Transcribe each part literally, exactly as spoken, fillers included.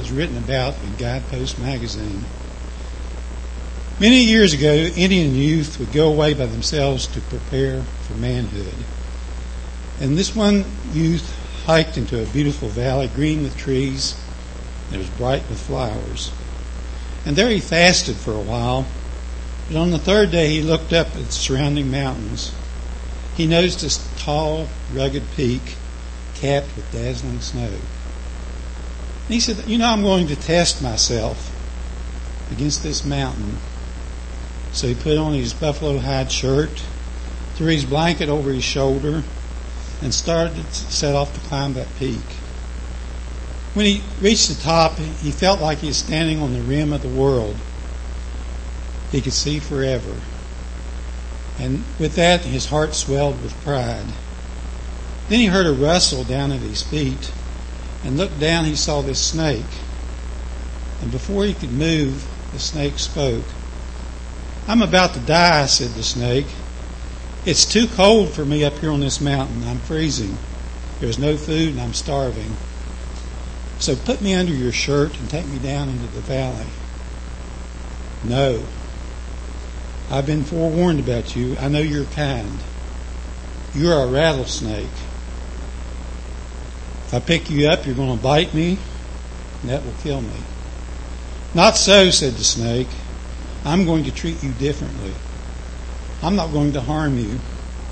was written about in Guidepost magazine. Many years ago, Indian youth would go away by themselves to prepare for manhood. And this one youth hiked into a beautiful valley, green with trees, and it was bright with flowers. And there he fasted for a while, but on the third day he looked up at the surrounding mountains. He noticed a tall, rugged peak capped with dazzling snow. And he said, you know, I'm going to test myself against this mountain. So he put on his buffalo hide shirt, threw his blanket over his shoulder, and started to set off to climb that peak. When he reached the top, he felt like he was standing on the rim of the world. He could see forever. And with that, his heart swelled with pride. Then he heard a rustle down at his feet, and looked down, he saw this snake. And before he could move, the snake spoke. I'm about to die, said the snake. It's too cold for me up here on this mountain. I'm freezing. There's no food and I'm starving. So put me under your shirt and take me down into the valley. No. I've been forewarned about you. I know you're kind. You're a rattlesnake. If I pick you up, you're going to bite me, and that will kill me. Not so, said the snake. I'm going to treat you differently. I'm not going to harm you.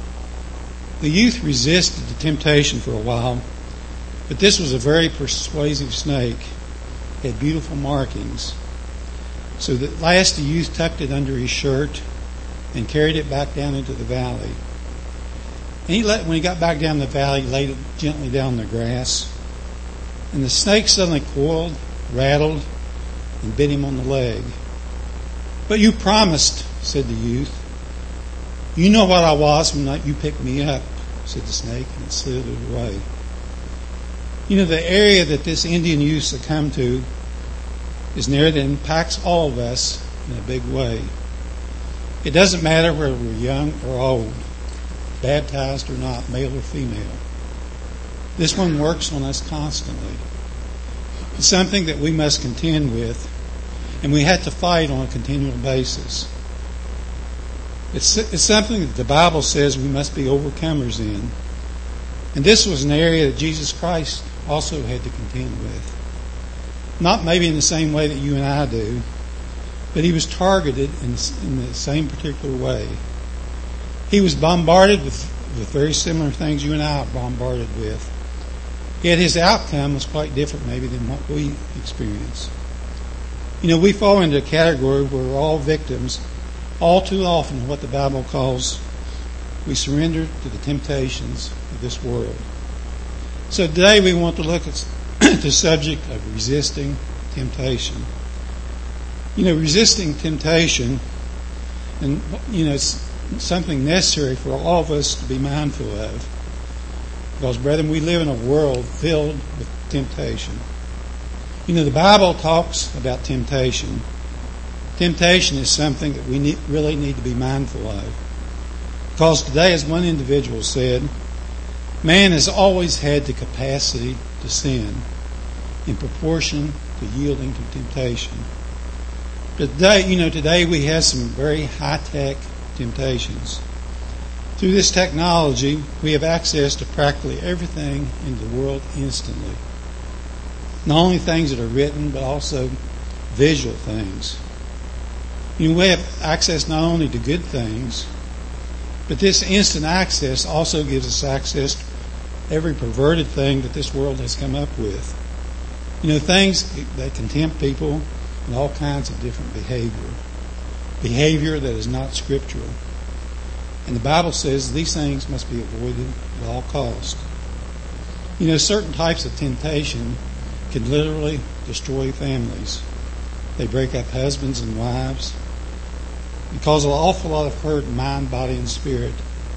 The youth resisted the temptation for a while, but this was a very persuasive snake. It had beautiful markings. So at last the youth tucked it under his shirt and carried it back down into the valley. And he let, when he got back down the valley, he laid it gently down in the grass. And the snake suddenly coiled, rattled, and bit him on the leg. But you promised, said the youth. You know what I was when you picked me up, said the snake, and it slithered away. You know, the area that this Indian youth succumbed to is an area that impacts all of us in a big way. It doesn't matter whether we're young or old, baptized or not, male or female. This one works on us constantly. It's something that we must contend with, and we have to fight on a continual basis. It's, it's something that the Bible says we must be overcomers in. And this was an area that Jesus Christ also had to contend with. Not maybe in the same way that you and I do, but he was targeted in, in the same particular way. He was bombarded with, with very similar things you and I are bombarded with. Yet his outcome was quite different maybe than what we experience. You know, we fall into a category where we're all victims all too often of what the Bible calls we surrender to the temptations of this world. So today we want to look at the subject of resisting temptation. You know, resisting temptation, and you know, it's something necessary for all of us to be mindful of. Because, brethren, we live in a world filled with temptation. You know, the Bible talks about temptation. Temptation is something that we need, really need to be mindful of. Because today, as one individual said, man has always had the capacity to sin in proportion to yielding to temptation. But today, you know, today we have some very high-tech temptations. Through this technology, we have access to practically everything in the world instantly. Not only things that are written, but also visual things. You know, we have access not only to good things, but this instant access also gives us access to every perverted thing that this world has come up with. You know, things that can tempt people in all kinds of different behavior. Behavior that is not scriptural. And the Bible says these things must be avoided at all costs. You know, certain types of temptation can literally destroy families. They break up husbands and wives and cause an awful lot of hurt in mind, body, and spirit.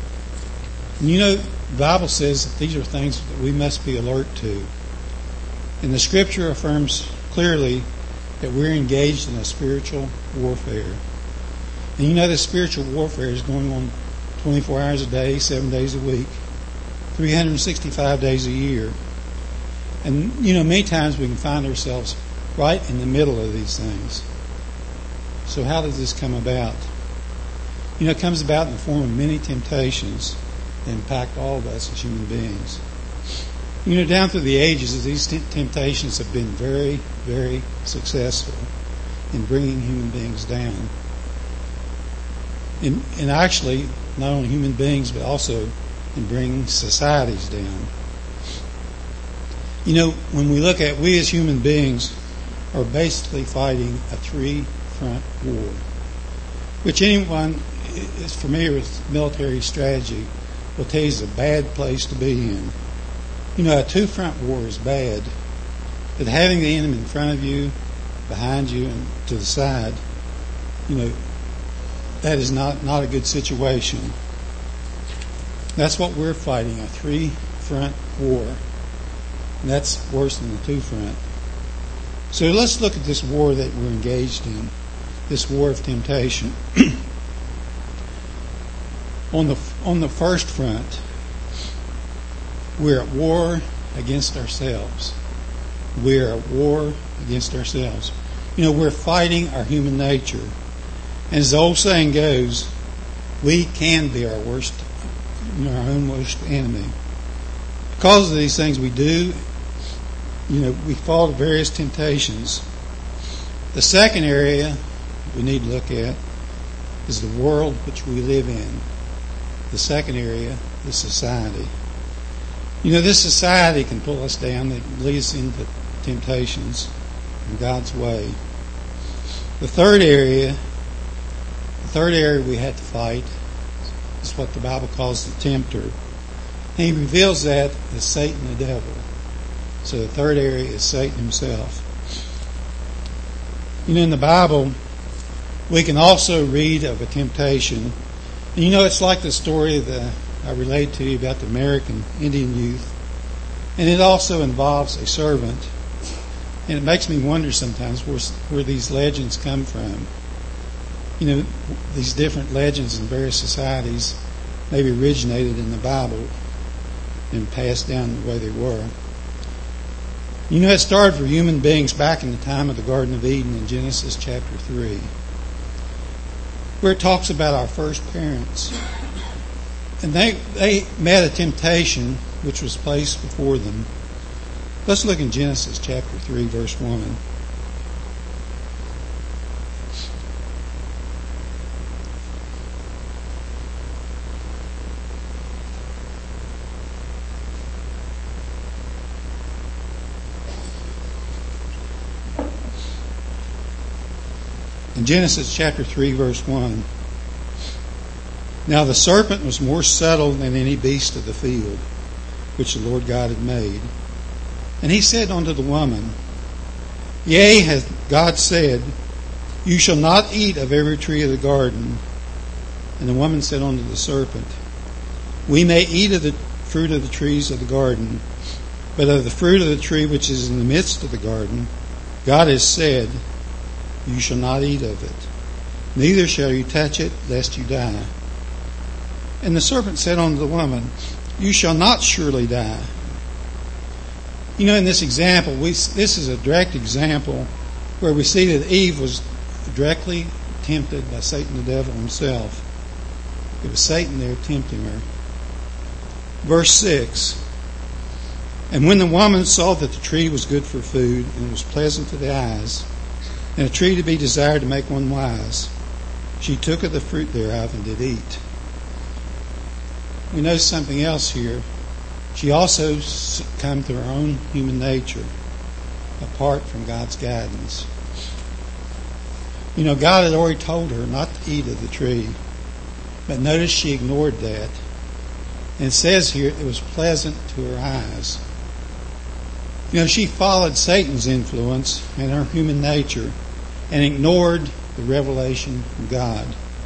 And you know, the Bible says that these are things that we must be alert to. And the Scripture affirms clearly that we're engaged in a spiritual warfare. And you know, this spiritual warfare is going on twenty-four hours a day, seven days a week, three hundred sixty-five days a year. And, you know, many times we can find ourselves right in the middle of these things. So how does this come about? You know, it comes about in the form of many temptations that impact all of us as human beings. You know, down through the ages, these temptations have been very, very successful in bringing human beings down. And, and actually, not only human beings, but also in bringing societies down. You know, when we look at, we as human beings are basically fighting a three-front war, which anyone is familiar with military strategy will tell you is a bad place to be in. You know, a two-front war is bad, but having the enemy in front of you, behind you, and to the side, you know, that is not, not a good situation. That's what we're fighting, a three-front war. And that's worse than the two-front. So let's look at this war that we're engaged in, this war of temptation. on the on the first front, we're at war against ourselves. We're at war against ourselves. You know, we're fighting our human nature. And as the old saying goes, we can be our worst, you know, our own worst enemy. Because of these things we do, you know, we fall to various temptations. The second area we need to look at is the world which we live in. The second area is society. You know, this society can pull us down. It leads us into temptations in God's way. The third area, the third area we have to fight is what the Bible calls the tempter. And he reveals that as Satan the devil. So the third area is Satan himself. You know, in the Bible, we can also read of a temptation. And you know, it's like the story that I relayed to you about the American Indian youth. And it also involves a servant. And it makes me wonder sometimes where, where these legends come from. You know, these different legends in various societies maybe originated in the Bible and passed down the way they were. You know, it started for human beings back in the time of the Garden of Eden in Genesis chapter three, where it talks about our first parents. And they, they met a temptation which was placed before them. Let's look in Genesis chapter three, verse one. In Genesis chapter three, verse one. Now the serpent was more subtle than any beast of the field, which the Lord God had made. And he said unto the woman, Yea, hath God said, You shall not eat of every tree of the garden. And the woman said unto the serpent, We may eat of the fruit of the trees of the garden, but of the fruit of the tree which is in the midst of the garden, God has said, You shall not eat of it, neither shall you touch it, lest you die. And the serpent said unto the woman, You shall not surely die. You know, in this example, we, this is a direct example where we see that Eve was directly tempted by Satan the devil himself. It was Satan there tempting her. Verse six. And when the woman saw that the tree was good for food, and it was pleasant to the eyes, and a tree to be desired to make one wise, she took of the fruit thereof and did eat. We know something else here. She also succumbed to her own human nature, apart from God's guidance. You know, God had already told her not to eat of the tree, but notice she ignored that. And it says here it was pleasant to her eyes. You know, she followed Satan's influence and her human nature and ignored the revelation from God.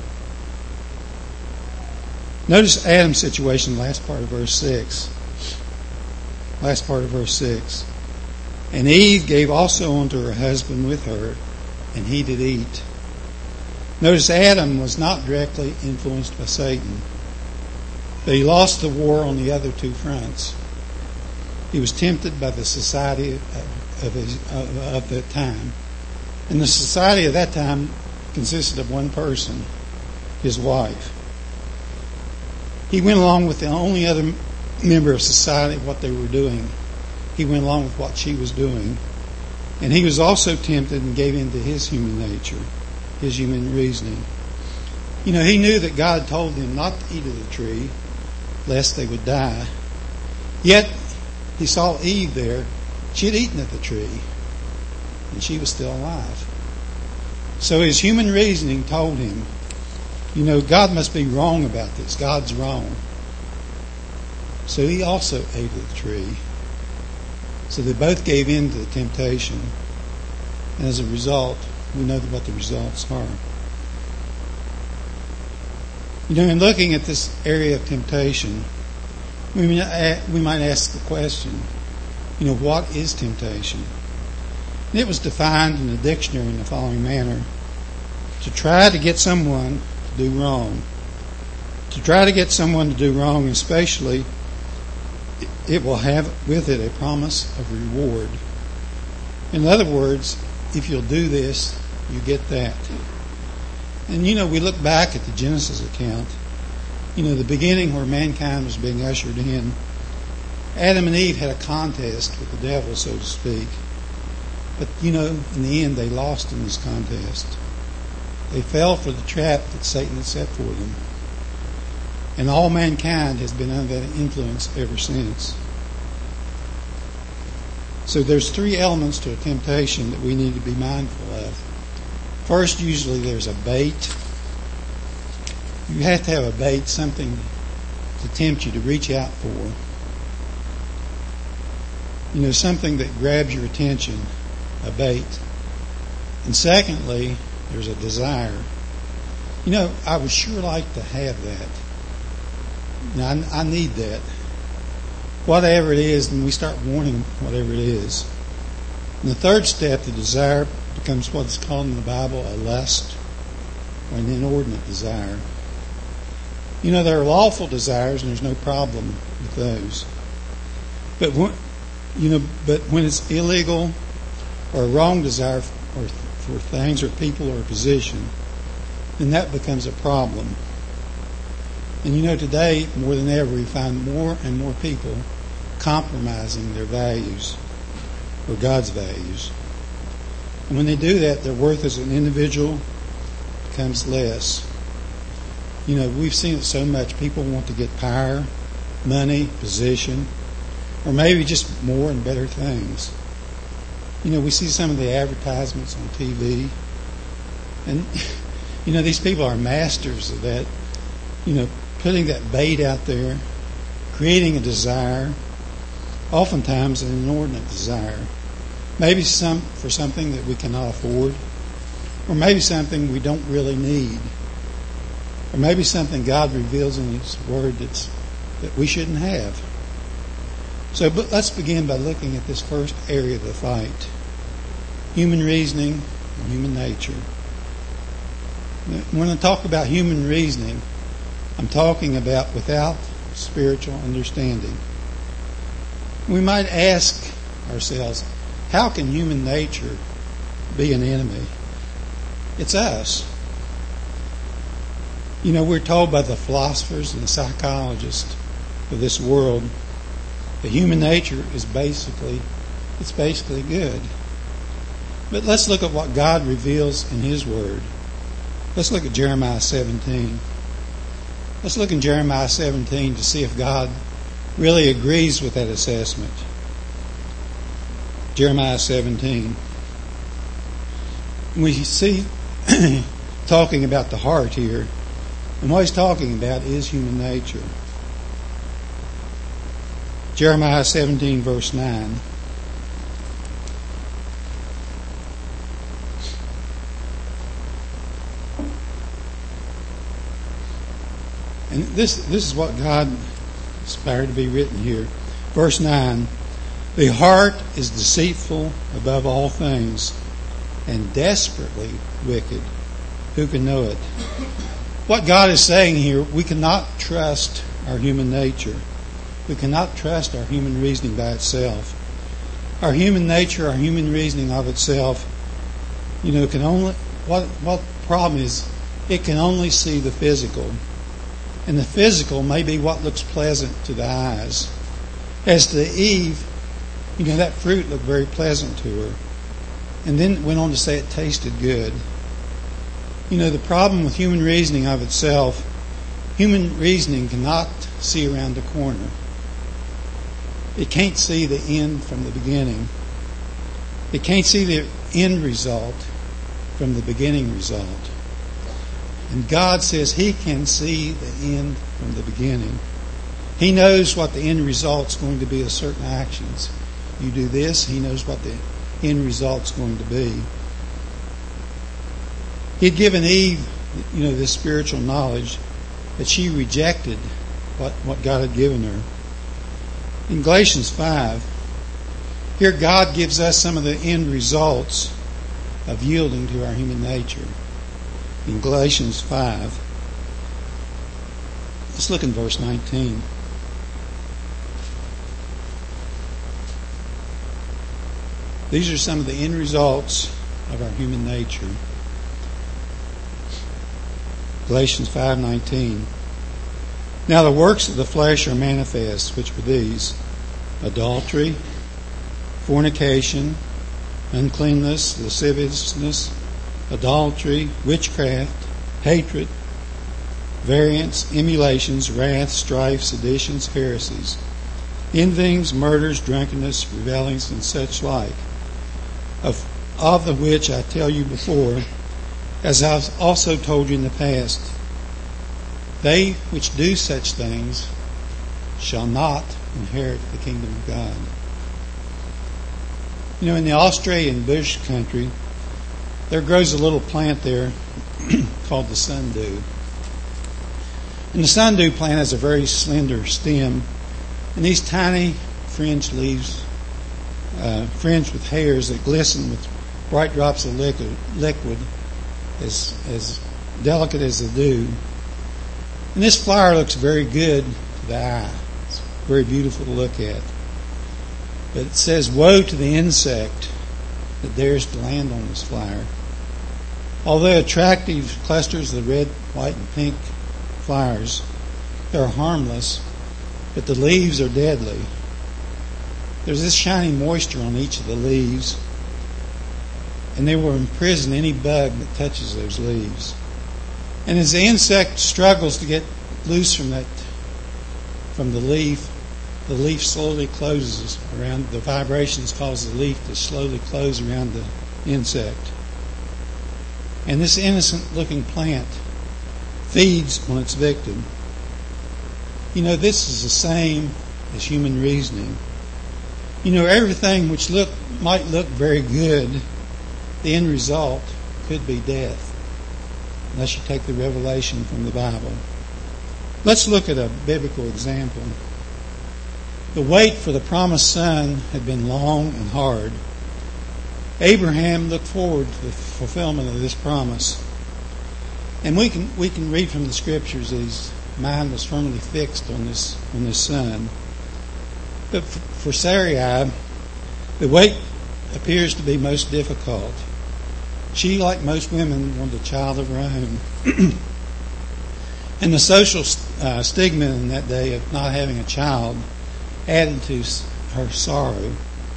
Notice Adam's situation, last part of verse six. Last part of verse six. And Eve gave also unto her husband with her, and he did eat. Notice Adam was not directly influenced by Satan, but he lost the war on the other two fronts. He was tempted by the society of, of, his, of, of that time. And the society of that time consisted of one person, his wife. He went along with the only other member of society, what they were doing. He went along with what she was doing. And he was also tempted and gave in to his human nature, his human reasoning. You know, he knew that God told him not to eat of the tree, lest they would die. Yet, he saw Eve there. She had eaten of the tree, and she was still alive. So his human reasoning told him, you know, God must be wrong about this. God's wrong. So he also ate of the tree. So they both gave in to the temptation. And as a result, we know what the results are. You know, in looking at this area of temptation, we might ask the question, you know, what is temptation? And it was defined in the dictionary in the following manner: to try to get someone to do wrong. To try to get someone to do wrong, especially, it will have with it a promise of reward. In other words, if you'll do this, you get that. And you know, we look back at the Genesis account, you know, the beginning where mankind was being ushered in. Adam and Eve had a contest with the devil, so to speak. But, you know, in the end, they lost in this contest. They fell for the trap that Satan had set for them. And all mankind has been under that influence ever since. So there's three elements to a temptation that we need to be mindful of. First, usually there's a bait. You have to have a bait, something to tempt you to reach out for. You know, something that grabs your attention, a bait. And secondly, there's a desire. You know, I would sure like to have that. Now, I, I need that. Whatever it is, and we start wanting whatever it is. And the third step, the desire, becomes what's called in the Bible a lust, or an inordinate desire. You know, there are lawful desires, and there's no problem with those. But when, you know, but when it's illegal or a wrong desire for, for things or people or a position, then that becomes a problem. And you know, today, more than ever, we find more and more people compromising their values or God's values. And when they do that, their worth as an individual becomes less. You know, we've seen it so much. People want to get power, money, position, or maybe just more and better things. You know, we see some of the advertisements on T V. And, you know, these people are masters of that. You know, putting that bait out there, creating a desire, oftentimes an inordinate desire. Maybe some for something that we cannot afford, or maybe something we don't really need, or maybe something God reveals in His Word that's, that we shouldn't have. So but let's begin by looking at this first area of the fight: human reasoning and human nature. When I talk about human reasoning, I'm talking about without spiritual understanding. We might ask ourselves, how can human nature be an enemy? It's us. You know, we're told by the philosophers and the psychologists of this world that human nature is basically, it's basically good. But let's look at what God reveals in His Word. Let's look at Jeremiah seventeen. Let's look in Jeremiah seventeen to see if God really agrees with that assessment. Jeremiah seventeen. We see talking about the heart here, and what he's talking about is human nature. Jeremiah seventeen, verse nine. And this this is what God inspired to be written here. Verse nine. The heart is deceitful above all things and desperately wicked. Who can know it? What God is saying here, we cannot trust our human nature. We cannot trust our human reasoning by itself. Our human nature, our human reasoning of itself, you know, can only, what, what the problem is, it can only see the physical. And the physical may be what looks pleasant to the eyes. As to Eve, you know, that fruit looked very pleasant to her. And then it went on to say it tasted good. You know, the problem with human reasoning of itself, human reasoning cannot see around the corner. It can't see the end from the beginning. It can't see the end result from the beginning result. And God says He can see the end from the beginning. He knows what the end result's going to be of certain actions. You do this, He knows what the end result's going to be. He'd given Eve, you know, this spiritual knowledge, but she rejected what, what God had given her. In Galatians five, here God gives us some of the end results of yielding to our human nature. In Galatians five, let's look in verse nineteen. These are some of the end results of our human nature. Galatians five nineteen. Now the works of the flesh are manifest, which were these: adultery, fornication, uncleanness, lasciviousness, idolatry, witchcraft, hatred, variance, emulations, wrath, strife, seditions, heresies, envyings, murders, drunkenness, revelings, and such like, of, of the which I tell you before, as I've also told you in the past, they which do such things shall not inherit the kingdom of God. You know, in the Australian bush country, there grows a little plant there called the sundew. And the sundew plant has a very slender stem, and these tiny fringed leaves, uh, fringed with hairs that glisten with bright drops of liquid, liquid as, as delicate as the dew. And this flower looks very good to the eye. It's very beautiful to look at. But it says, woe to the insect that dares to land on this flower. Although attractive clusters of red, white, and pink flowers, they're harmless, but the leaves are deadly. There's this shiny moisture on each of the leaves, and they will imprison any bug that touches those leaves. And as the insect struggles to get loose from that, from the leaf, the leaf slowly closes around. The vibrations cause the leaf to slowly close around the insect. And this innocent-looking plant feeds on its victim. You know, this is the same as human reasoning. You know, everything which look might look very good, the end result could be death, unless you take the revelation from the Bible. Let's look at a biblical example. The wait for the promised son had been long and hard. Abraham looked forward to the fulfillment of this promise. And we can we can read from the scriptures that his mind was firmly fixed on this on this son. But for Sarai, the wait appears to be most difficult. She, like most women, wanted a child of her own. And the social uh, stigma in that day of not having a child added to her sorrow.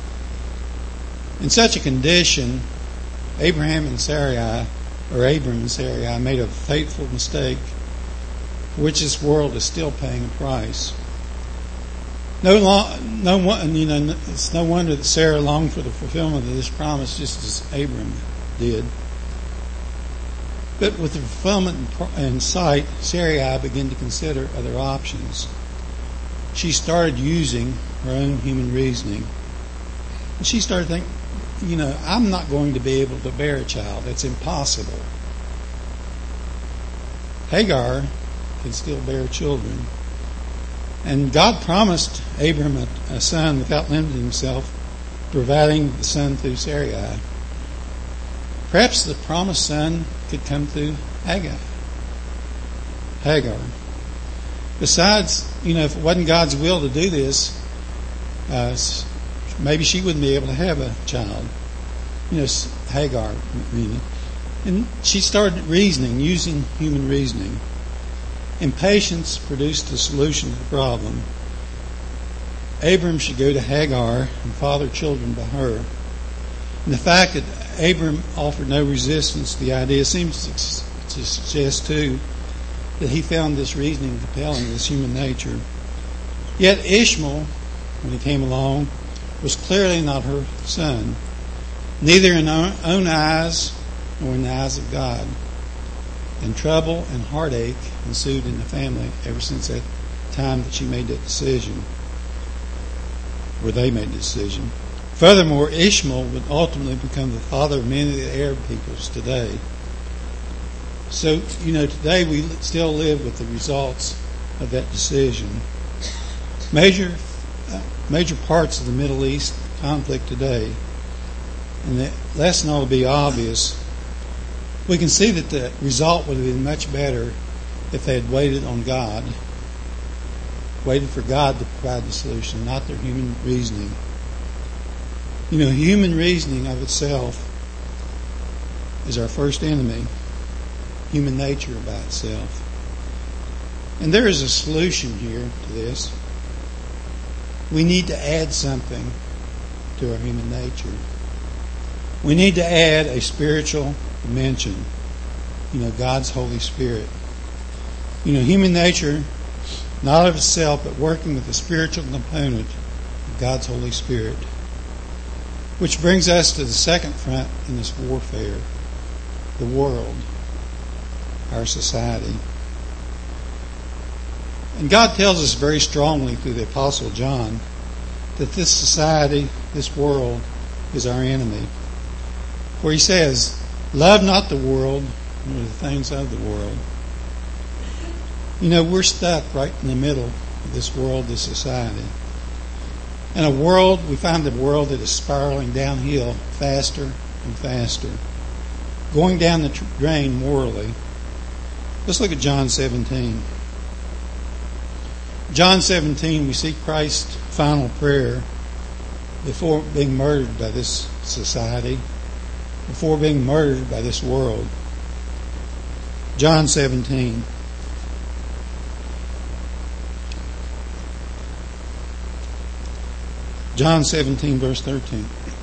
In such a condition, Abraham and Sarai, or Abram and Sarai, made a fateful mistake for which this world is still paying a price. No, long, no one, you know, it's no wonder that Sarah longed for the fulfillment of this promise, just as Abram did. But with the fulfillment in sight, Sarai began to consider other options. She started using her own human reasoning. And she started thinking, you know, I'm not going to be able to bear a child. It's impossible. Hagar can still bear children. And God promised Abram a, a son without limiting himself, providing the son through Sarai. Perhaps the promised son could come through Hagar. Hagar. Besides, you know, if it wasn't God's will to do this, uh, maybe she wouldn't be able to have a child. You know, Hagar, meaning. And she started reasoning, using human reasoning. Impatience produced a solution to the problem. Abram should go to Hagar and father children by her. And the fact that Abram offered no resistance to the idea seems to suggest, too, that he found this reasoning compelling, this human nature. Yet Ishmael, when he came along, was clearly not her son, neither in her own eyes nor in the eyes of God. And trouble and heartache ensued in the family ever since that time that she made that decision, or they made the decision. Furthermore, Ishmael would ultimately become the father of many of the Arab peoples today. So, you know, today we still live with the results of that decision. Major, uh, major parts of the Middle East conflict today, and the lesson ought to be obvious. We can see that the result would have been much better if they had waited on God, waited for God to provide the solution, not their human reasoning. You know, human reasoning of itself is our first enemy, human nature by itself. And there is a solution here to this. We need to add something to our human nature. We need to add a spiritual dimension. You know, God's Holy Spirit. You know, human nature, not of itself, but working with the spiritual component of God's Holy Spirit. Which brings us to the second front in this warfare, the world, our society. And God tells us very strongly through the Apostle John that this society, this world, is our enemy. For he says, love not the world, nor the things of the world. You know, we're stuck right in the middle of this world, this society. In a world, we find a world that is spiraling downhill faster and faster, going down the drain morally. Let's look at John seventeen. John seventeen, we see Christ's final prayer before being murdered by this society, before being murdered by this world. John seventeen. John seventeen, verse thirteen.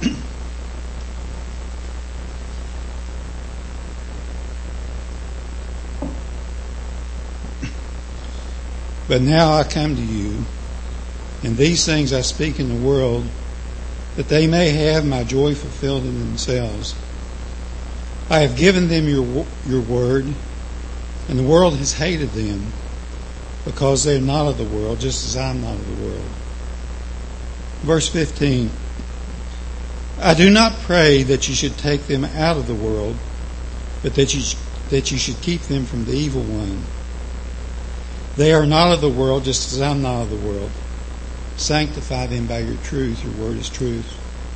But now I come to you, and these things I speak in the world, that they may have my joy fulfilled in themselves. I have given them your your word, and the world has hated them, because they are not of the world, just as I am not of the world. Verse fifteen. I do not pray that you should take them out of the world, but that you that you should keep them from the evil one. They are not of the world, just as I am not of the world. Sanctify them by your truth. Your word is truth.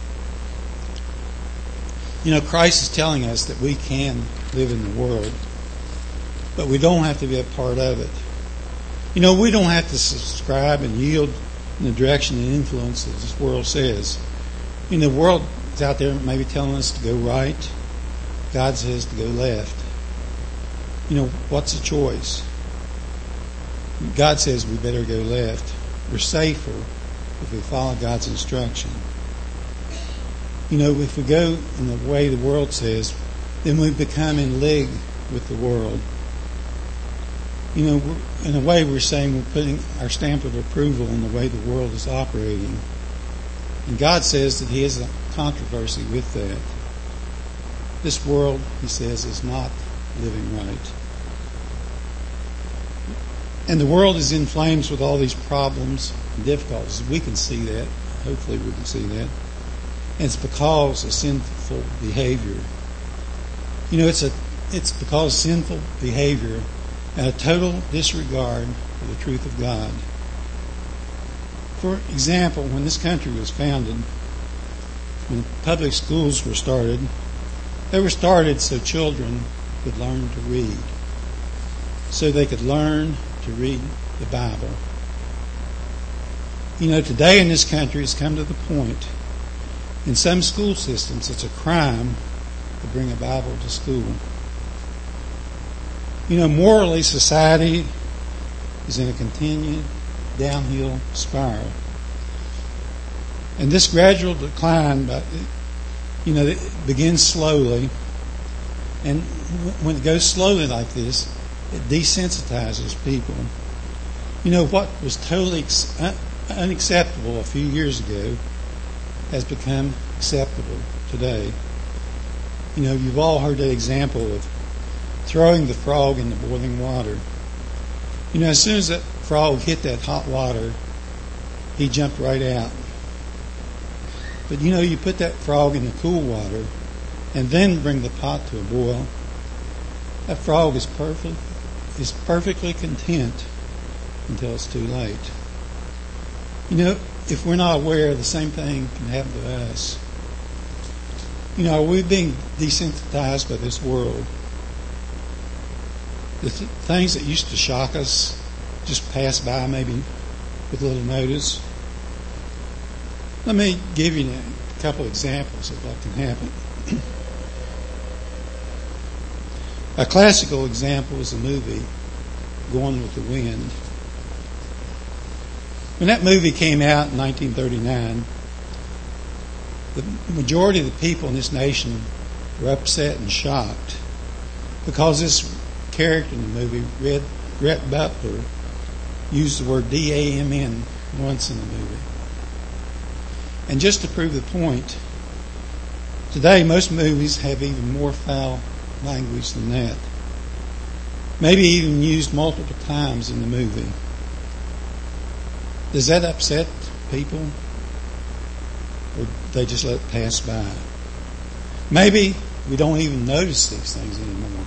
You know, Christ is telling us that we can live in the world, but we don't have to be a part of it. You know, we don't have to subscribe and yield in the direction and influence that this world says. You know, the world is out there maybe telling us to go right. God says to go left. You know, what's the choice? God says we better go left. We're safer if we follow God's instruction. You know, if we go in the way the world says, then we become in league with the world. You know, in a way we're saying we're putting our stamp of approval on the way the world is operating. And God says that He has a controversy with that. This world, He says, is not living right. And the world is in flames with all these problems and difficulties. We can see that. Hopefully we can see that. And it's because of sinful behavior. You know, it's a it's because of sinful behavior and a total disregard for the truth of God. For example, when this country was founded, when public schools were started, they were started so children could learn to read. So they could learn to read the Bible. You know, today in this country it's come to the point In some school systems, it's a crime to bring a Bible to school. You know, morally, society is in a continued downhill spiral. And this gradual decline, you know, it begins slowly. And when it goes slowly like this, it desensitizes people. You know, what was totally unacceptable a few years ago has become acceptable today. You know, you've all heard that example of throwing the frog in the boiling water. You know, as soon as that frog hit that hot water, he jumped right out. But you know, you put that frog in the cool water and then bring the pot to a boil, that frog is perfect, is perfectly content until it's too late. You know, if we're not aware, the same thing can happen to us. You know, are we being desensitized by this world? The th- things that used to shock us just pass by maybe with little notice. Let me give you a couple examples of what can happen. A classical example is the movie Gone with the Wind. When that movie came out in nineteen thirty-nine, the majority of the people in this nation were upset and shocked because this character in the movie, Red, Rhett Butler, used the word D A M N once in the movie. And just to prove the point, today most movies have even more foul language than that. Maybe even used multiple times in the movie. Does that upset people? Or do they just let it pass by? Maybe we don't even notice these things anymore.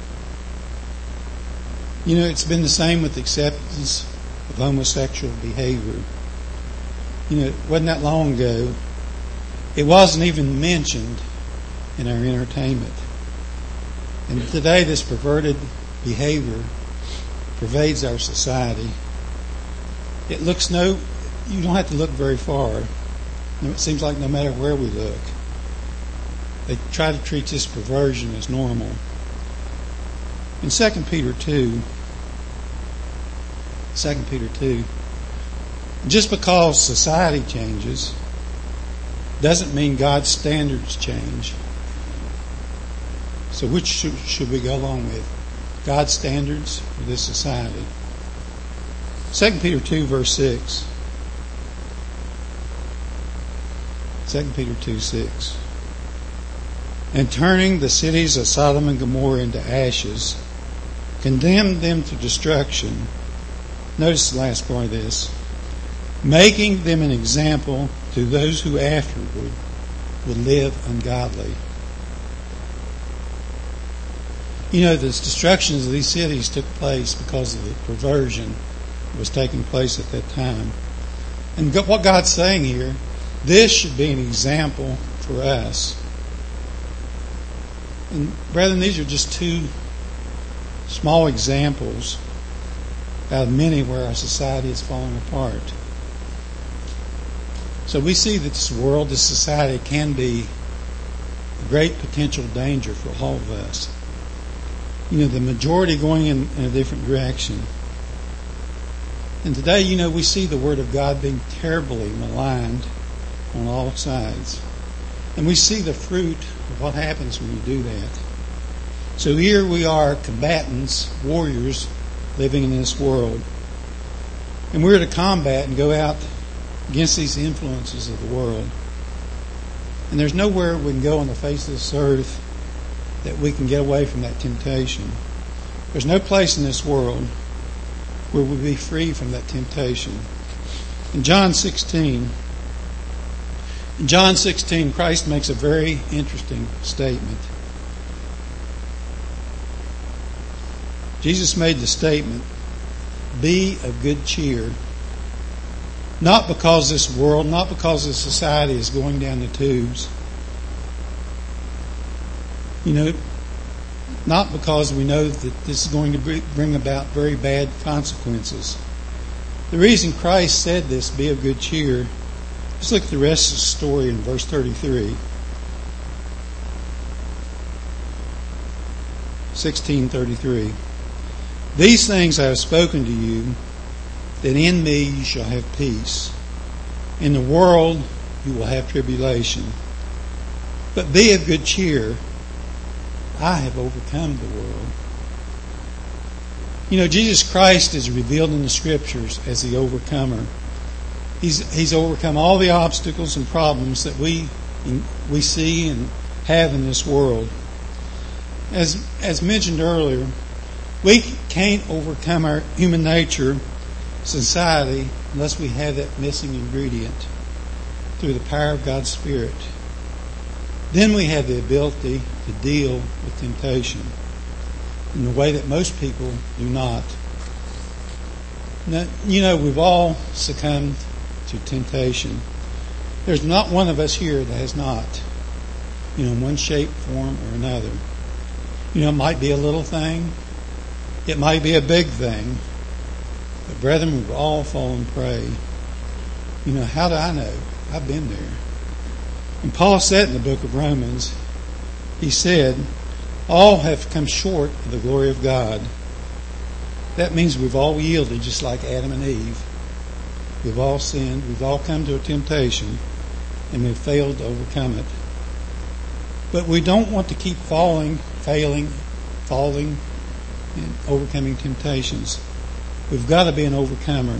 You know, it's been the same with acceptance of homosexual behavior. You know, it wasn't that long ago. It wasn't even mentioned in our entertainment. And today this perverted behavior pervades our society. It looks no, you don't have to look very far. It seems like no matter where we look, they try to treat this perversion as normal. In Second Peter two, Second Peter two, just because society changes doesn't mean God's standards change. So which should, should we go along with? God's standards or this society? Second Peter two, verse six. Second Peter two, six. And turning the cities of Sodom and Gomorrah into ashes, condemned them to destruction. Notice the last part of this. Making them an example to those who afterward would live ungodly. You know, the destructions of these cities took place because of the perversion that was taking place at that time. And what God's saying here, this should be an example for us. And brethren, these are just two small examples out of many where our society is falling apart. So we see that this world, this society can be a great potential danger for all of us. You know, the majority going in, in a different direction. And today, you know, we see the Word of God being terribly maligned on all sides. And we see the fruit of what happens when you do that. So here we are, combatants, warriors, living in this world. And we're to combat and go out against these influences of the world. And there's nowhere we can go on the face of this earth that we can get away from that temptation. There's no place in this world where we'll be free from that temptation. In John sixteen, in John sixteen, Christ makes a very interesting statement. Jesus made the statement, be of good cheer. Not because this world, not because this society is going down the tubes. You know, not because we know that this is going to bring about very bad consequences. The reason Christ said this, be of good cheer, Let's look at the rest of the story in verse thirty-three. sixteen thirty-three. These things I have spoken to you, that in me you shall have peace. In the world you will have tribulation. But be of good cheer. I have overcome the world. You know, Jesus Christ is revealed in the Scriptures as the overcomer. He's He's overcome all the obstacles and problems that we we see and have in this world. As as mentioned earlier, we can't overcome our human nature, society, unless we have that missing ingredient through the power of God's Spirit. Then we have the ability to deal with temptation in the way that most people do not. Now, you know, we've all succumbed to temptation. There's not one of us here that has not, you know, in one shape, form, or another. You know, it might be a little thing. It might be a big thing. But brethren, we've all fallen prey. You know, how do I know? I've been there. And Paul said in the book of Romans, he said, all have come short of the glory of God. That means we've all yielded just like Adam and Eve. We've all sinned. We've all come to a temptation and we've failed to overcome it. But we don't want to keep falling, failing, falling, and overcoming temptations. We've got to be an overcomer.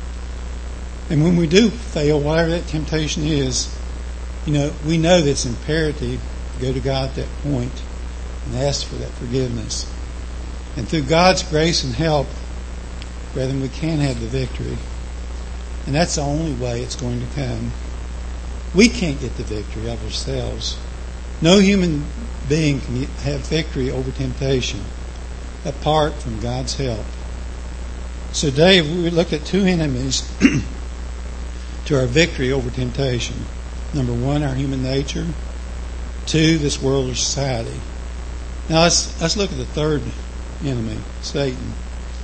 And when we do fail, whatever that temptation is, you know, we know that it's imperative to go to God at that point and ask for that forgiveness. And through God's grace and help, brethren, we can have the victory. And that's the only way it's going to come. We can't get the victory of ourselves. No human being can have victory over temptation apart from God's help. So today we look at two enemies to our victory over temptation. Number one, our human nature. Two, this world or society. Now let's let's look at the third enemy, Satan.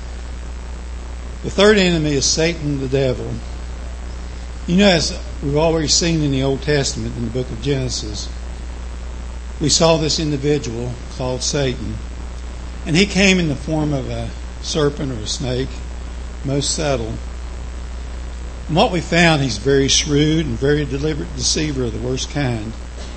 The third enemy is Satan, the devil. You know, as we've already seen in the Old Testament, in the book of Genesis, we saw this individual called Satan. And he came in the form of a serpent or a snake, most subtle. And what we found, he's very shrewd and very deliberate deceiver of the worst kind.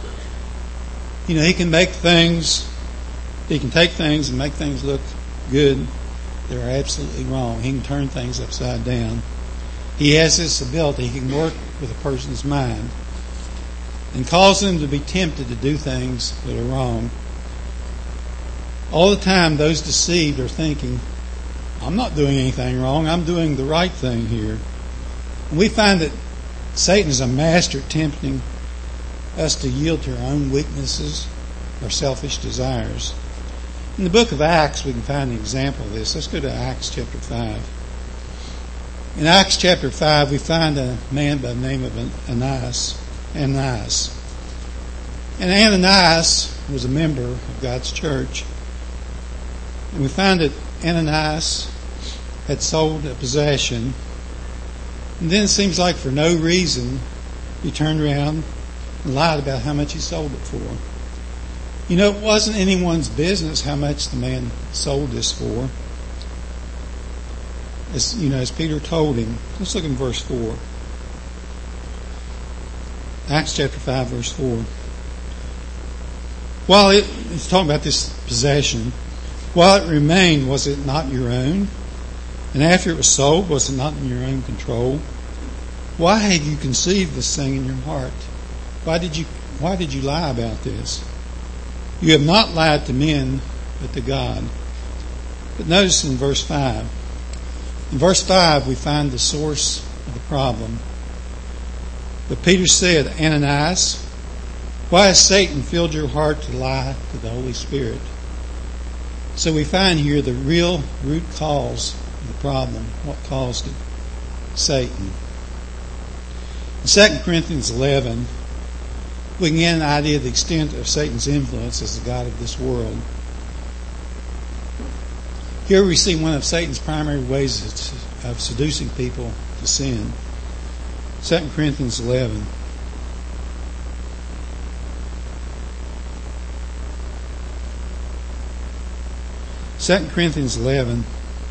You know, he can make things, he can take things and make things look good. They're absolutely wrong. He can turn things upside down. He has this ability. He can work with a person's mind and cause them to be tempted to do things that are wrong. All the time, those deceived are thinking, I'm not doing anything wrong. I'm doing the right thing here. And we find that Satan is a master at tempting us to yield to our own weaknesses, our selfish desires. In the book of Acts, we can find an example of this. Let's go to Acts chapter five. In Acts chapter five, we find a man by the name of Ananias. Ananias. And Ananias was a member of God's church. And we find that Ananias had sold a possession. And then it seems like for no reason, he turned around and lied about how much he sold it for. You know, it wasn't anyone's business how much the man sold this for. As, you know, as Peter told him. Let's look in verse four. Acts chapter five, verse four. While it, it's talking about this possession, while it remained, was it not your own? And after it was sold, was it not in your own control? Why have you conceived this thing in your heart? Why did you why did you lie about this? You have not lied to men, but to God. But notice in verse five. In verse five, we find the source of the problem. But Peter said, Ananias, why has Satan filled your heart to lie to the Holy Spirit? So we find here the real root cause of the problem, what caused it? Satan. In Second Corinthians eleven, we can get an idea of the extent of Satan's influence as the god of this world. Here we see one of Satan's primary ways of seducing people to sin. Second Corinthians eleven. Second Corinthians eleven.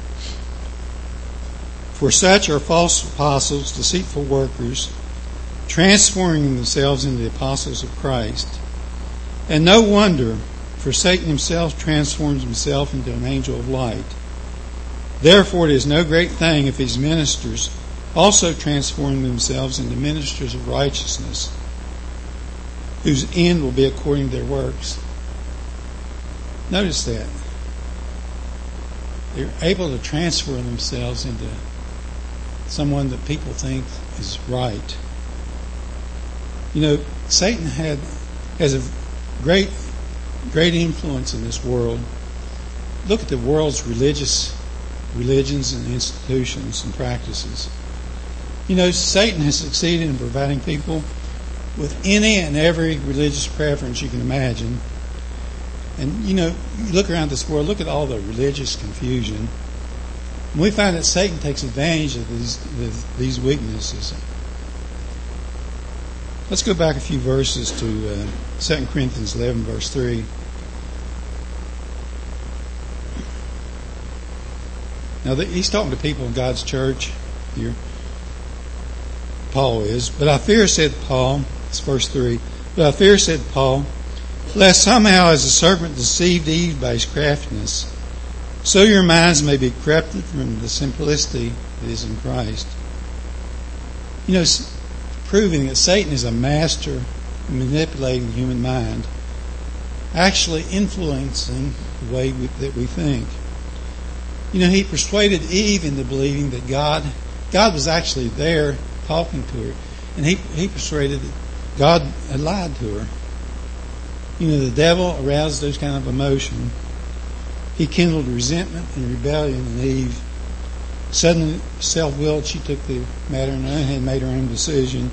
For such are false apostles, deceitful workers, transforming themselves into the apostles of Christ. And no wonder, for Satan himself transforms himself into an angel of light. Therefore it is no great thing if his ministers also transform themselves into ministers of righteousness, whose end will be according to their works. Notice that. They're able to transfer themselves into someone that people think is right. You know, Satan had has a great great influence in this world. Look at the world's religious religions and institutions and practices. You know, Satan has succeeded in providing people with any and every religious preference you can imagine. And, you know, you look around this world, look at all the religious confusion. And we find that Satan takes advantage of these, these weaknesses. Let's go back a few verses to uh, Second Corinthians eleven, verse three. Now, the, he's talking to people in God's church here. Paul is. But I fear, said Paul, it's verse three, but I fear, said Paul, lest somehow as the serpent deceived Eve by his craftiness, so your minds may be corrupted from the simplicity that is in Christ. You know, proving that Satan is a master in manipulating the human mind, actually influencing the way we, that we think. You know, he persuaded Eve into believing that God, God was actually there talking to her. And he, he persuaded that God had lied to her. You know, the devil aroused those kind of emotion. He kindled resentment and rebellion in Eve. Suddenly, self-willed, she took the matter in her own hand and made her own decision.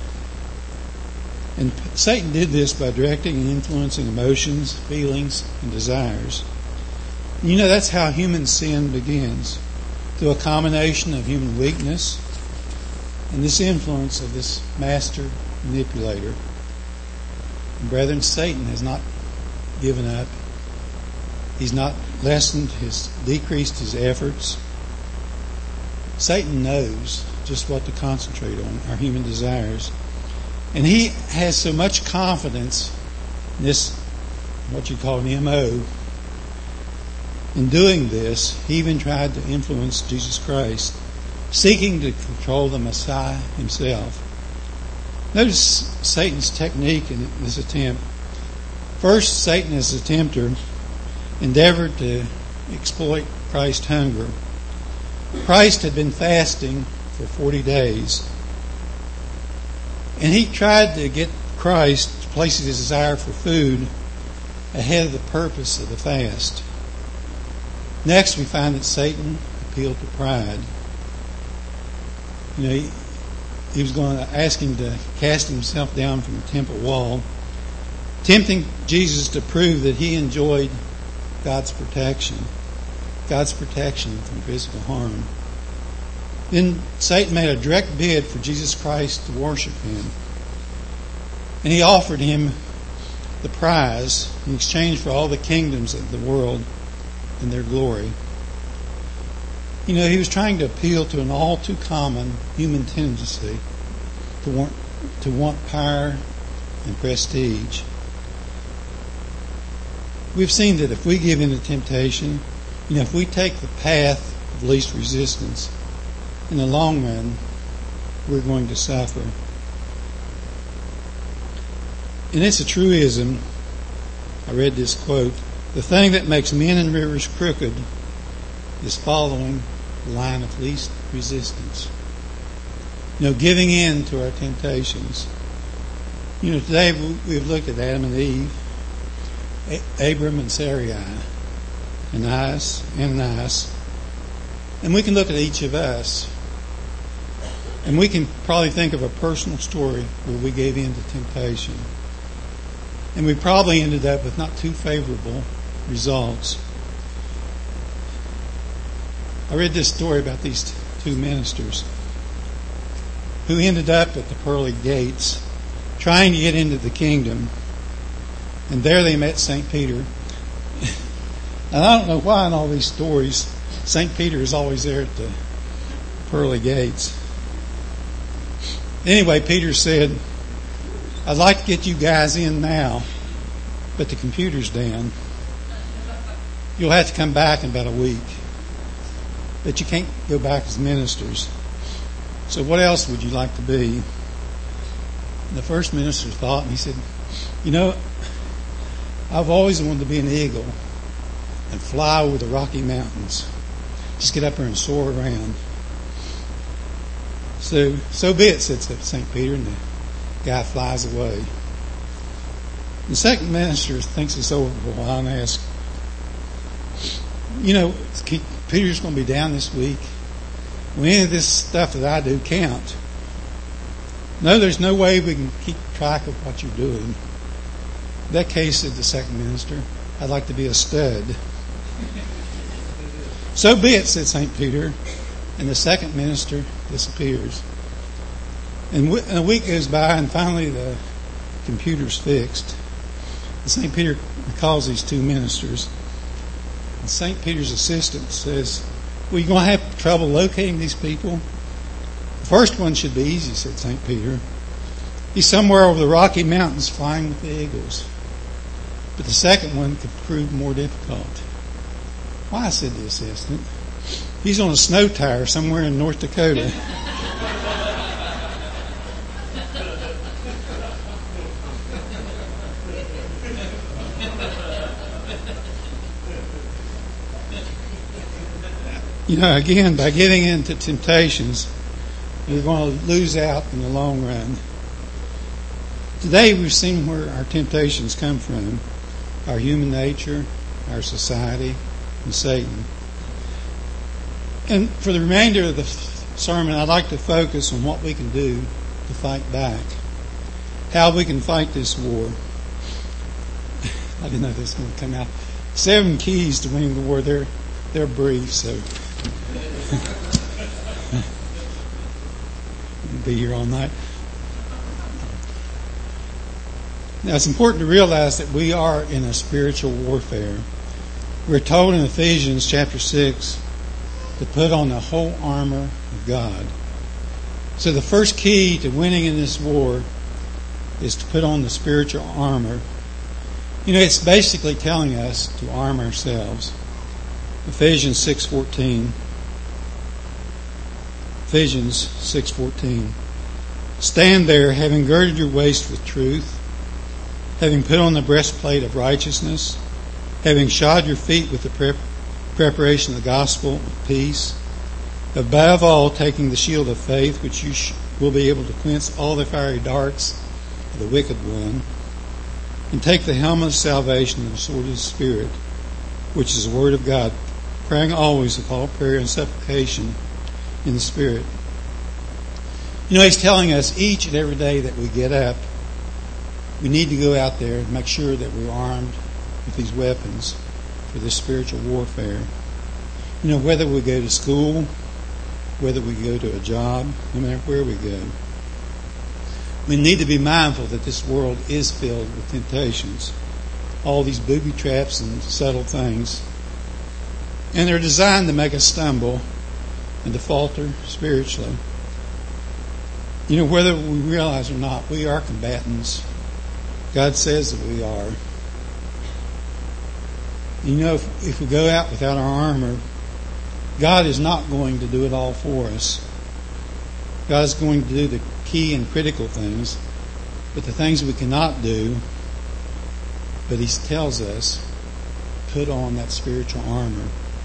And Satan did this by directing and influencing emotions, feelings, and desires. You know, that's how human sin begins, through a combination of human weakness and this influence of this master manipulator. And brethren, Satan has not given up. He's not lessened his, decreased his efforts. Satan knows just what to concentrate on, our human desires. And he has so much confidence in this, what you call an M O. In doing this, he even tried to influence Jesus Christ, seeking to control the Messiah himself. Notice Satan's technique in this attempt. First, Satan as a tempter endeavored to exploit Christ's hunger. Christ had been fasting for forty days. And he tried to get Christ to place his desire for food ahead of the purpose of the fast. Next, we find that Satan appealed to pride. You know, he, he was going to ask him to cast himself down from the temple wall, tempting Jesus to prove that he enjoyed God's protection, God's protection from physical harm. Then Satan made a direct bid for Jesus Christ to worship him. And he offered him the prize in exchange for all the kingdoms of the world and their glory. You know, he was trying to appeal to an all too common human tendency to want, to want power and prestige. We've seen that if we give in to temptation, you know, if we take the path of least resistance, in the long run, we're going to suffer. And it's a truism. I read this quote: the thing that makes men and rivers crooked is following the line of least resistance. You know, giving in to our temptations. You know, today we've looked at Adam and Eve, Abram and Sarai, Ananias and Ananias, and we can look at each of us, and we can probably think of a personal story where we gave in to temptation. And we probably ended up with not too favorable results. I read this story about these two ministers who ended up at the pearly gates trying to get into the kingdom. And there they met Saint Peter. And I don't know why in all these stories, Saint Peter is always there at the pearly gates. Anyway, Peter said, I'd like to get you guys in now, but the computer's down. You'll have to come back in about a week. But you can't go back as ministers. So what else would you like to be? And the first minister thought, and he said, you know, I've always wanted to be an eagle and fly over the Rocky Mountains. Just get up there and soar around. So, so be it, said Saint Peter, and the guy flies away. The second minister thinks it's over for a while and asks, you know, Peter's going to be down this week. Will any of this stuff that I do count? No, there's no way we can keep track of what you're doing. In that case, said the second minister, I'd like to be a stud. So be it, said Saint Peter, and the second minister disappears. And a week goes by, and finally the computer's fixed. And Saint Peter calls these two ministers. And Saint Peter's assistant says, well, you're going to have trouble locating these people? The first one should be easy, said Saint Peter. He's somewhere over the Rocky Mountains flying with the eagles. But the second one could prove more difficult. Why, said the assistant. He's on a snow tire somewhere in North Dakota. You know, again, by getting into temptations, you're going to lose out in the long run. Today we've seen where our temptations come from. Our human nature, our society, and Satan. And for the remainder of the sermon, I'd like to focus on what we can do to fight back. How we can fight this war. I didn't know this was going to come out. Seven keys to winning the war. They're, they're brief, so... be here all night. Now it's important to realize that we are in a spiritual warfare. We're told in Ephesians chapter six to put on the whole armor of God. So the first key to winning in this war is to put on the spiritual armor. You know, it's basically telling us to arm ourselves. Ephesians six fourteen. Ephesians six fourteen. Stand there, having girded your waist with truth, having put on the breastplate of righteousness, having shod your feet with the prep- preparation of the gospel of peace, above all taking the shield of faith, which you sh- will be able to quench all the fiery darts of the wicked one, and take the helmet of salvation and the sword of the Spirit, which is the word of God, praying always with all prayer and supplication in the Spirit. You know, he's telling us each and every day that we get up, we need to go out there and make sure that we're armed with these weapons for this spiritual warfare. You know, whether we go to school, whether we go to a job, no matter where we go, we need to be mindful that this world is filled with temptations, all these booby traps and subtle things. And they're designed to make us stumble and to falter spiritually. You know, whether we realize or not, we are combatants. God says that we are. You know, if, if we go out without our armor, God is not going to do it all for us. God is going to do the key and critical things, but the things we cannot do, but He tells us, put on that spiritual armor.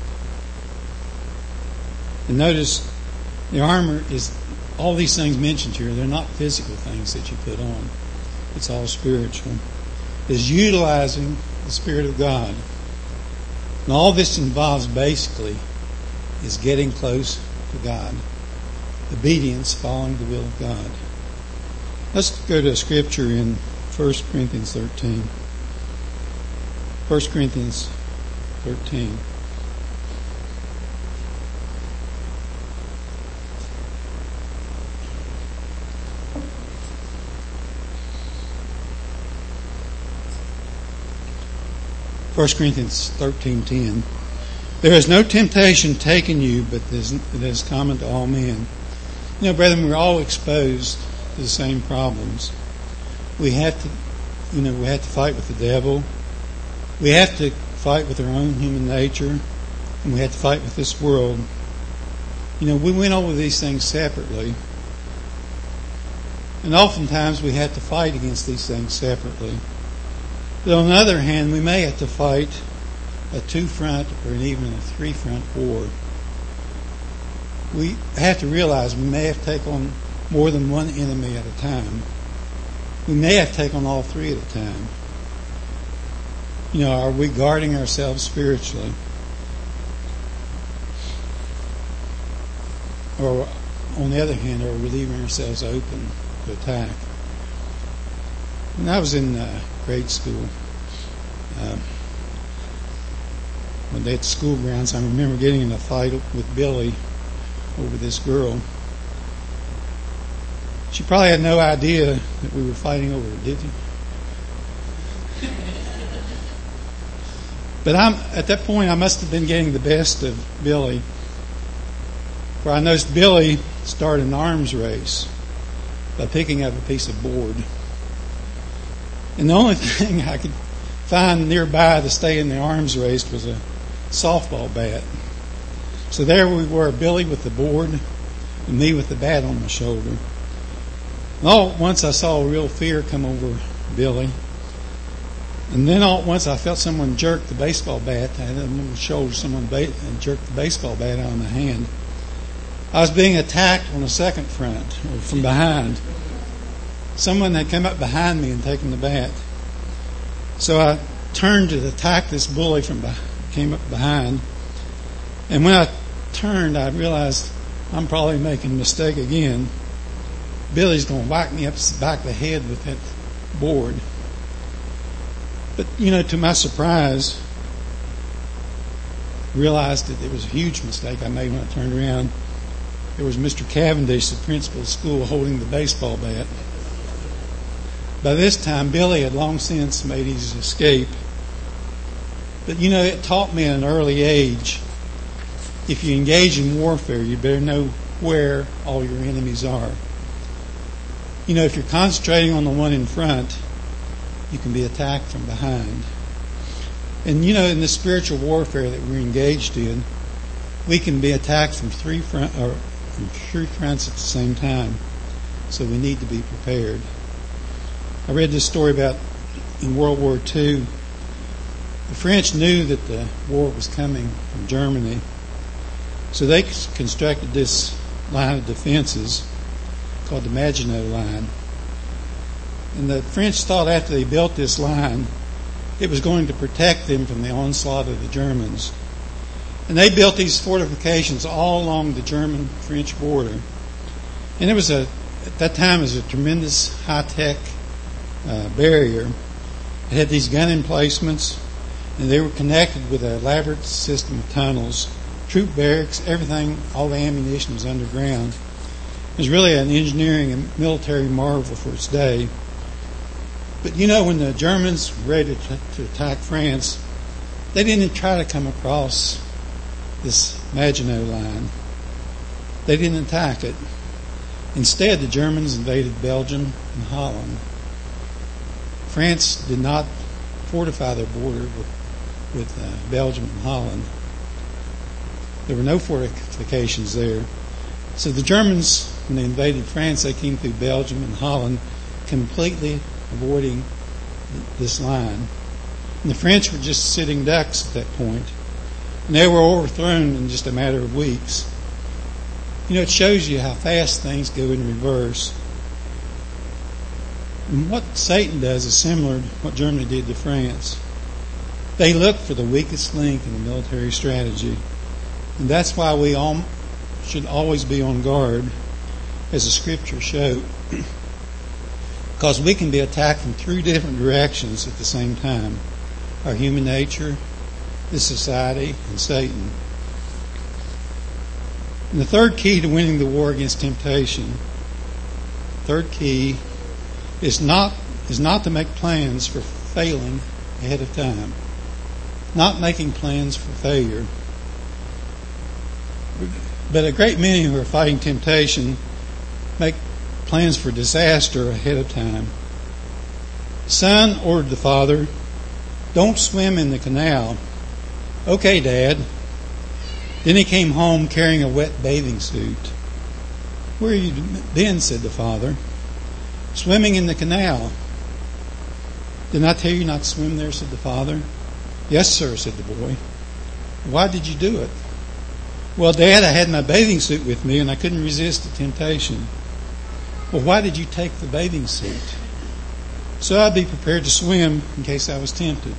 And notice, the armor is, all these things mentioned here, they're not physical things that you put on. It's all spiritual. It's utilizing the Spirit of God. And all this involves basically is getting close to God. Obedience, following the will of God. Let's go to a scripture in First Corinthians thirteen. First Corinthians thirteen. First Corinthians thirteen ten. There is no temptation taken you, but that is common to all men. You know, brethren, we're all exposed to the same problems. We have to, you know, we have to fight with the devil. We have to fight with our own human nature, and we have to fight with this world. You know, we went over these things separately, and oftentimes we have to fight against these things separately. But on the other hand, we may have to fight a two-front or even a three-front war. We have to realize we may have to take on more than one enemy at a time. We may have to take on all three at a time. You know, are we guarding ourselves spiritually? Or, on the other hand, are we leaving ourselves open to attack? When I was in uh, grade school, uh, one day at the school grounds, I remember getting in a fight with Billy over this girl. She probably had no idea that we were fighting over her, did you? But I'm, at that point, I must have been getting the best of Billy. For I noticed Billy started an arms race by picking up a piece of board. And the only thing I could find nearby to stay in the arms race was a softball bat. So there we were, Billy with the board and me with the bat on my shoulder. And all at once I saw a real fear come over Billy. And then all at once I felt someone jerk the baseball bat. I had on my shoulder, someone ba- jerked the baseball bat out of my hand. I was being attacked on the second front, or from behind. Someone had come up behind me and taken the bat. So I turned to attack this bully from behind, came up behind. And when I turned, I realized I'm probably making a mistake again. Billy's going to whack me up the back of the head with that board. But, you know, to my surprise, realized that it was a huge mistake I made when I turned around. There was Mister Cavendish, the principal of the school, holding the baseball bat. By this time, Billy had long since made his escape. But, you know, it taught me at an early age, if you engage in warfare, you better know where all your enemies are. You know, if you're concentrating on the one in front, you can be attacked from behind. And, you know, in the spiritual warfare that we're engaged in, we can be attacked from three front or from three fronts at the same time. So we need to be prepared. I read this story about in World War Two. The French knew that the war was coming from Germany, so they constructed this line of defenses called the Maginot Line. And the French thought after they built this line, it was going to protect them from the onslaught of the Germans. And they built these fortifications all along the German-French border. And it was a, at that time, it was a tremendous high-tech uh, barrier. It had these gun emplacements, and they were connected with an elaborate system of tunnels, troop barracks, everything, all the ammunition was underground. It was really an engineering and military marvel for its day. But you know, when the Germans were ready to, to attack France, they didn't try to come across this Maginot Line. They didn't attack it. Instead, the Germans invaded Belgium and Holland. France did not fortify their border with, with uh, Belgium and Holland. There were no fortifications there. So the Germans, when they invaded France, they came through Belgium and Holland, completely avoiding this line. And the French were just sitting ducks at that point. And they were overthrown in just a matter of weeks. You know, it shows you how fast things go in reverse. And what Satan does is similar to what Germany did to France. They look for the weakest link in the military strategy. And that's why we all should always be on guard, as the scriptures show. Because we can be attacked from three different directions at the same time. Our human nature, this society, and Satan. And the third key to winning the war against temptation, third key, is not is not to make plans for failing ahead of time. not making plans for failure. But a great many who are fighting temptation make plans for disaster ahead of time. Son ordered the father, "Don't swim in the canal." "Okay, Dad." Then he came home carrying a wet bathing suit. "Where have you been?" said the father. "Swimming in the canal." "Didn't I tell you not to swim there?" said the father. "Yes, sir," said the boy. "Why did you do it?" "Well, Dad, I had my bathing suit with me and I couldn't resist the temptation." "Well, why did you take the bathing suit?" "So I'd be prepared to swim in case I was tempted."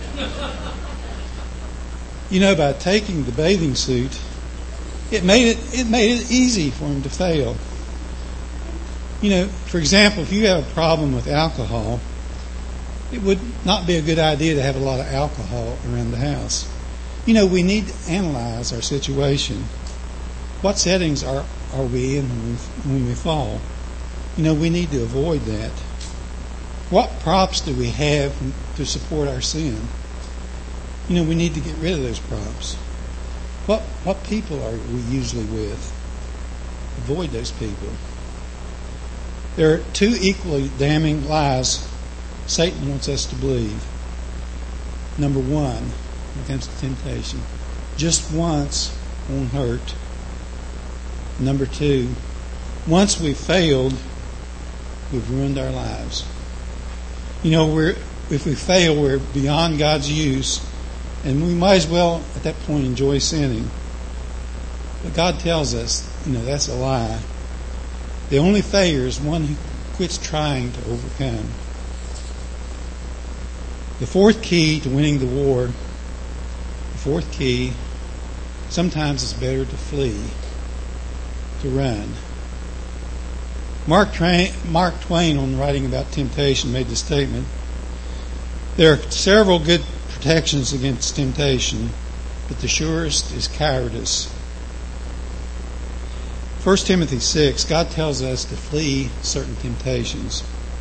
You know, by taking the bathing suit, it made it it made it easy for him to fail. You know, for example, if you have a problem with alcohol, it would not be a good idea to have a lot of alcohol around the house. You know, we need to analyze our situation. What settings are, are we in when we, when we fall? You know, we need to avoid that. What props do we have to support our sin? You know, we need to get rid of those props. What what people are we usually with? Avoid those people. There are two equally damning lies Satan wants us to believe. Number one, against temptation, just once won't hurt. Number two, once we've failed, we've ruined our lives. You know, we're if we fail, we're beyond God's use, and we might as well at that point enjoy sinning. But God tells us, you know, that's a lie. The only failure is one who quits trying to overcome. The fourth key to winning the war, the fourth key, sometimes it's better to flee, to run. Mark Twain, Mark Twain, on writing about temptation, made the statement, there are several good protections against temptation, but the surest is cowardice. First Timothy six, God tells us to flee certain temptations.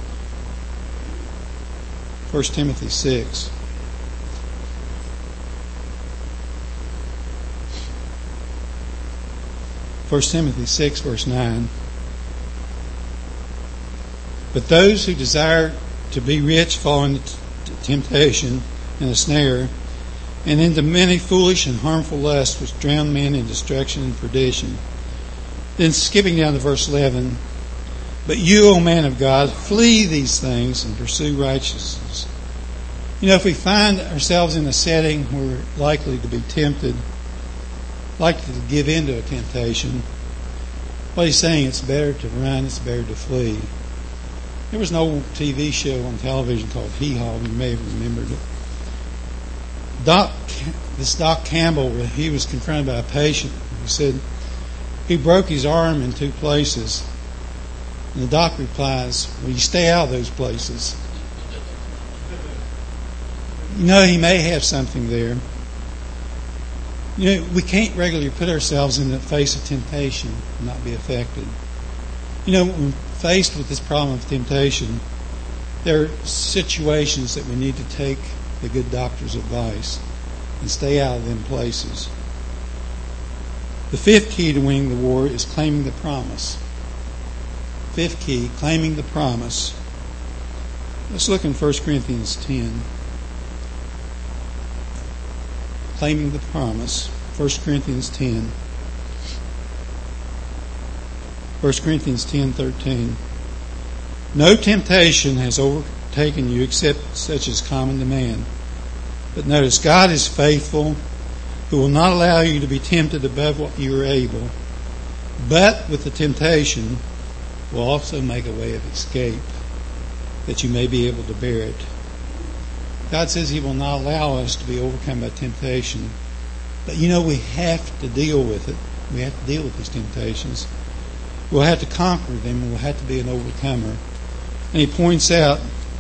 First Timothy six. First Timothy six, verse nine. But those who desire to be rich fall into temptation and a snare, and into many foolish and harmful lusts which drown men in destruction and perdition. Then skipping down to verse eleven, but you, O man of God, flee these things and pursue righteousness. You know, if we find ourselves in a setting where we're likely to be tempted, likely to give in to a temptation, what he's saying, it's better to run, it's better to flee. There was an old T V show on television called Hee Haw. You may have remembered it. Doc, this Doc Campbell, he was confronted by a patient. He said he broke his arm in two places. And the doc replies, well, you stay out of those places. You know, he may have something there. You know, we can't regularly put ourselves in the face of temptation and not be affected. You know, when faced with this problem of temptation, there are situations that we need to take the good doctor's advice and stay out of them places. The fifth key to winning the war is claiming the promise. Fifth key, claiming the promise. Let's look in First Corinthians ten. Claiming the promise. First Corinthians ten. First Corinthians ten thirteen. No temptation has overtaken you except such as common to man. But notice, God is faithful, who will not allow you to be tempted above what you are able, but with the temptation will also make a way of escape, that you may be able to bear it. God says He will not allow us to be overcome by temptation. But you know, we have to deal with it. We have to deal with these temptations. We'll have to conquer them, and we'll have to be an overcomer. And he points out,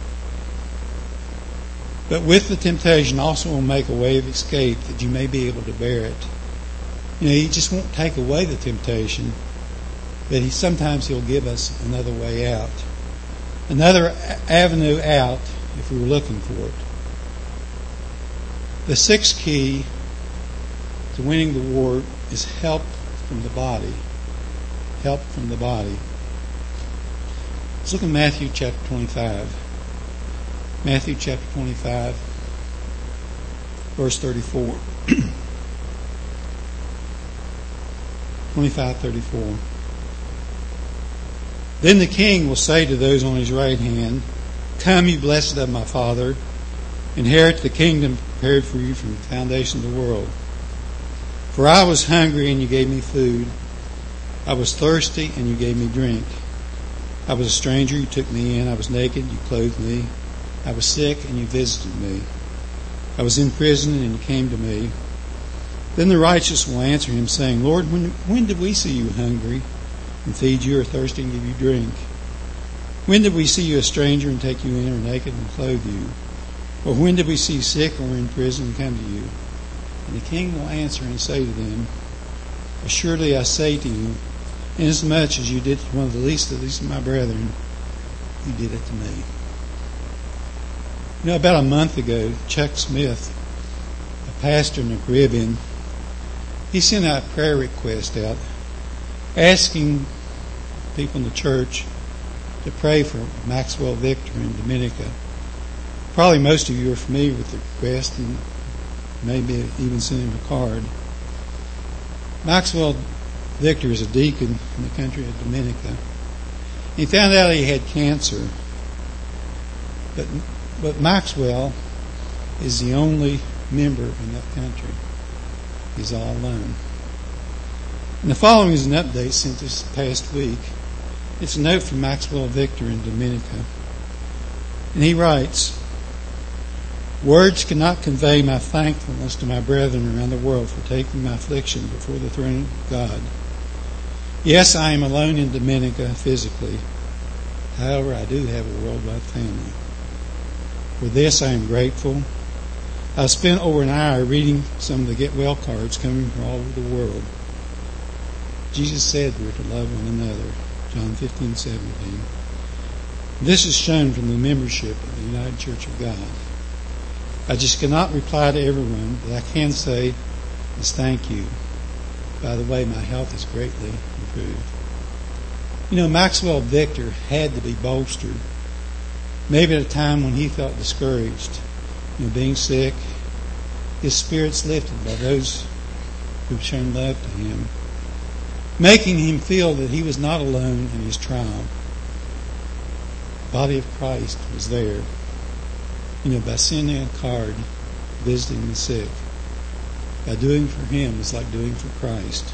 but with the temptation also will make a way of escape, that you may be able to bear it. You know, He just won't take away the temptation, but He sometimes He'll give us another way out. Another avenue out if we were looking for it. The sixth key to winning the war is help from the body. Help from the body. Let's look at Matthew chapter twenty-five. Matthew chapter twenty-five, verse thirty-four. twenty-five thirty-four. Then the king will say to those on his right hand, "Come, you blessed of my Father, inherit the kingdom prepared for you from the foundation of the world. For I was hungry, and you gave me food. I was thirsty, and you gave me drink. I was a stranger, you took me in. I was naked, you clothed me. I was sick, and you visited me. I was in prison, and you came to me." Then the righteous will answer him, saying, "Lord, when, when did we see you hungry and feed you, or thirsty and give you drink? When did we see you a stranger and take you in, or naked and clothe you? Or when did we see you sick or in prison and come to you?" And the king will answer and say to them, "Assuredly I say to you, inasmuch as you did to one of the least of these my brethren, you did it to me." You know, about a month ago, Chuck Smith, a pastor in the Caribbean, he sent out a prayer request out asking people in the church to pray for Maxwell Victor in Dominica. Probably most of you are familiar with the request and maybe even sent him a card. Maxwell Victor is a deacon in the country of Dominica. He found out he had cancer, but but Maxwell is the only member in that country. He's all alone. And the following is an update sent this past week. It's a note from Maxwell Victor in Dominica. And he writes, "Words cannot convey my thankfulness to my brethren around the world for taking my affliction before the throne of God. Yes, I am alone in Dominica physically. However, I do have a worldwide family. For this I am grateful. I've spent over an hour reading some of the get well cards coming from all over the world. Jesus said we're to love one another. John fifteen seventeen. This is shown from the membership of the United Church of God. I just cannot reply to everyone, but I can say is thank you. By the way, my health is greatly improved." You know, Maxwell Victor had to be bolstered. Maybe at a time when he felt discouraged, you know, being sick, his spirits lifted by those who've shown love to him, making him feel that he was not alone in his trial. The body of Christ was there. You know, by sending a card, visiting the sick, by doing for him is like doing for Christ.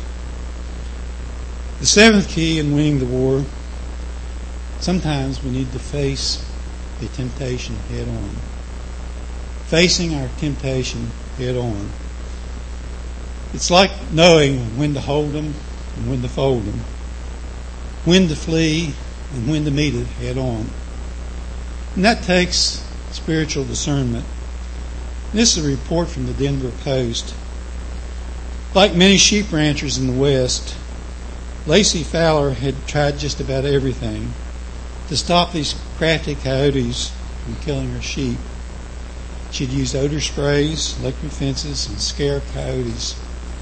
The seventh key in winning the war, sometimes we need to face a temptation head on. Facing our temptation head on. It's like knowing when to hold them and when to fold them, when to flee and when to meet it head on. And that takes spiritual discernment. This is a report from the Denver Post. Like many sheep ranchers in the West, Lacey Fowler had tried just about everything to stop these crafty coyotes from killing her sheep. She'd used odor sprays, electric fences, and scare coyotes.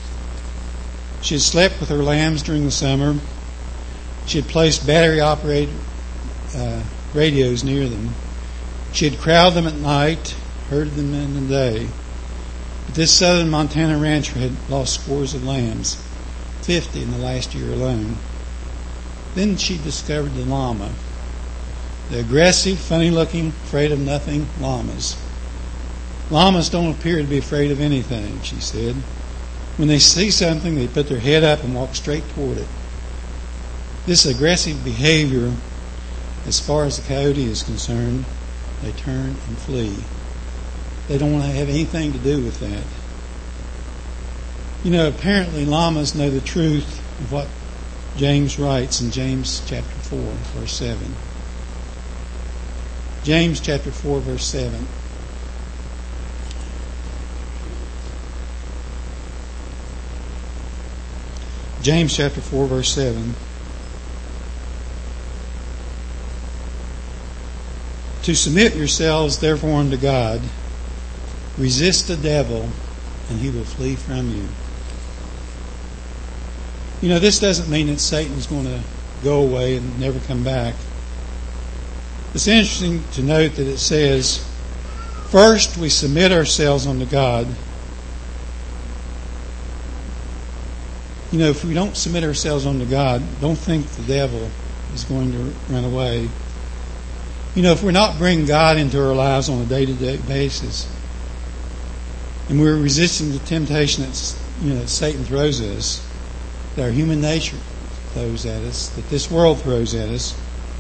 She had slept with her lambs during the summer. She had placed battery-operated uh, radios near them. She had crowded them at night, herded them in the day. But this southern Montana rancher had lost scores of lambs, fifty in the last year alone. Then she discovered the llama, the aggressive, funny-looking, afraid-of-nothing llamas. Llamas don't appear to be afraid of anything, she said. When they see something, they put their head up and walk straight toward it. This aggressive behavior, as far as the coyote is concerned, they turn and flee. They don't want to have anything to do with that. You know, apparently llamas know the truth of what James writes in James chapter four, verse seven. James chapter four, verse seven. James chapter four, verse seven. To submit yourselves therefore unto God, Resist the devil, and he will flee from you. You know, this doesn't mean that Satan's going to go away and never come back. It's interesting to note that it says, first we submit ourselves unto God. You know, if we don't submit ourselves unto God, don't think the devil is going to run away. You know, if we're not bringing God into our lives on a day-to-day basis, and we're resisting the temptation that, you know, that Satan throws at us, that our human nature throws at us, that this world throws at us.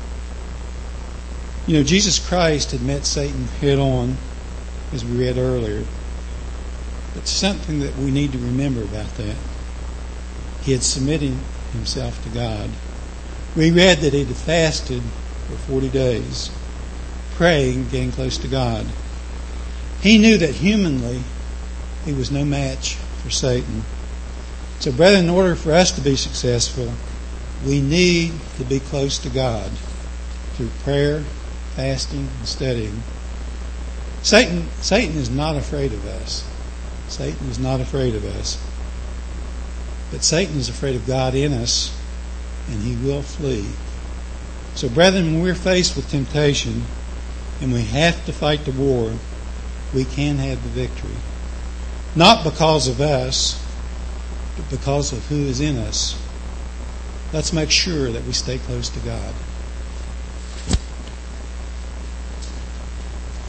You know, Jesus Christ had met Satan head on, as we read earlier. But something that we need to remember about that. He had submitted himself to God. We read that he had fasted for forty days, praying, getting close to God. He knew that humanly he was no match for Satan. So, brethren, in order for us to be successful, we need to be close to God through prayer, fasting, and studying. Satan, Satan is not afraid of us. Satan is not afraid of us. But Satan is afraid of God in us, and he will flee. So, brethren, when we're faced with temptation and we have to fight the war, we can have the victory. Not because of us, but because of who is in us. Let's make sure that we stay close to God.